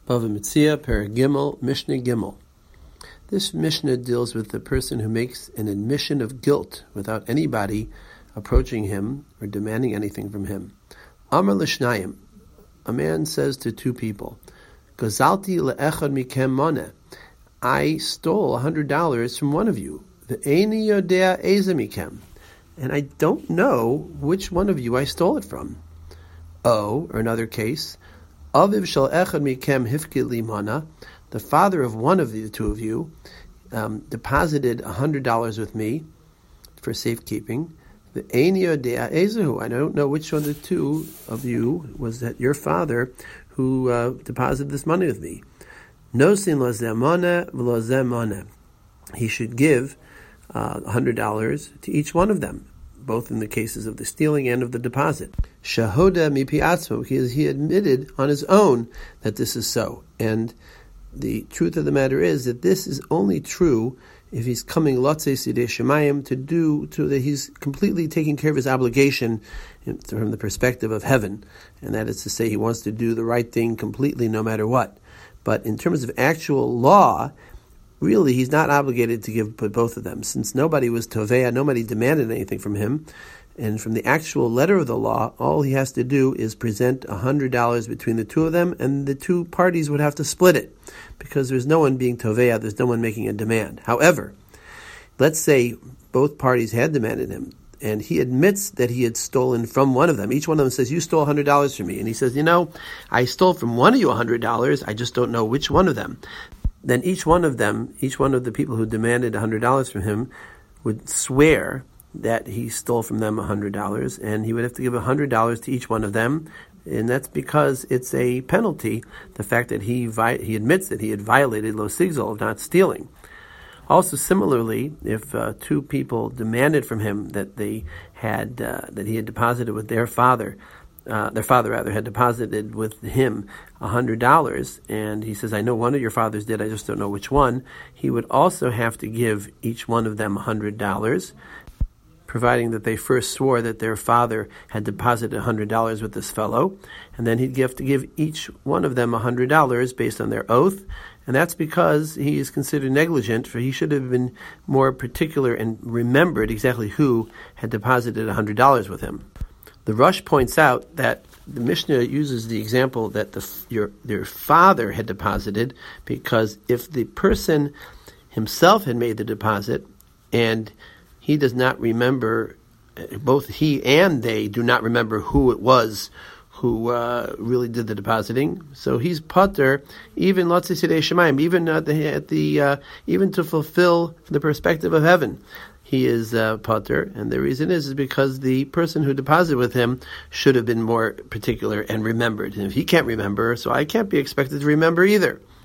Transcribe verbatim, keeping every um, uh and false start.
Bava Metzia, Perek Gimel, Mishnah Gimel. This Mishnah deals with the person who makes an admission of guilt without anybody approaching him or demanding anything from him. Amar l'shnayim, a man says to two people, Gazalti le'echad mikem moneh, I stole a hundred dollars from one of you. Ve'eni yodea eze mikem, and I don't know which one of you I stole it from. Oh, or another case, Aviv shel echad mikem hifkid li mana, the father of one of the two of you um, deposited a hundred dollars with me for safekeeping. The Einio dea ezehu, I don't know which one of the two of you was that your father who uh, deposited this money with me. Nosin lo zemona v'lo zemona. He should give uh, a hundred dollars to each one of them, both in the cases of the stealing and of the deposit. Shahoda mipi atzmo, because he admitted on his own that this is so. And the truth of the matter is that this is only true if he's coming lotzei sidei shemayim to do, to that he's completely taking care of his obligation in, from the perspective of heaven, and that is to say he wants to do the right thing completely no matter what. But in terms of actual law, really he's not obligated to give both of them, since nobody was tovea, nobody demanded anything from him. And from the actual letter of the law, all he has to do is present a hundred dollars between the two of them, and the two parties would have to split it, because there's no one being tovea, there's no one making a demand. However, let's say both parties had demanded him, and he admits that he had stolen from one of them. Each one of them says, you stole a hundred dollars from me. And he says, you know, I stole from one of you a hundred dollars, I just don't know which one of them. Then each one of them, each one of the people who demanded a hundred dollars from him would swear that he stole from them a hundred dollars, and he would have to give a hundred dollars to each one of them, and that's because it's a penalty, the fact that he vi- he admits that he had violated lo sigzol of not stealing. Also, similarly, if uh, two people demanded from him that they had uh, that he had deposited with their father, uh, their father rather had deposited with him a hundred dollars, and he says, I know one of your fathers did, I just don't know which one, he would also have to give each one of them a hundred dollars, providing that they first swore that their father had deposited one hundred dollars with this fellow, and then he'd have to give each one of them one hundred dollars based on their oath, and that's because he is considered negligent, for he should have been more particular and remembered exactly who had deposited one hundred dollars with him. The Rush points out that the Mishnah uses the example that the, your, your father had deposited, because if the person himself had made the deposit, and he does not remember, both he and they do not remember who it was who uh, really did the depositing. So he's pater, even lotzei sidei shemayim, even at the, at the uh, even to fulfill the perspective of heaven, he is uh, pater. And the reason is is because the person who deposited with him should have been more particular and remembered. And if he can't remember, so I can't be expected to remember either.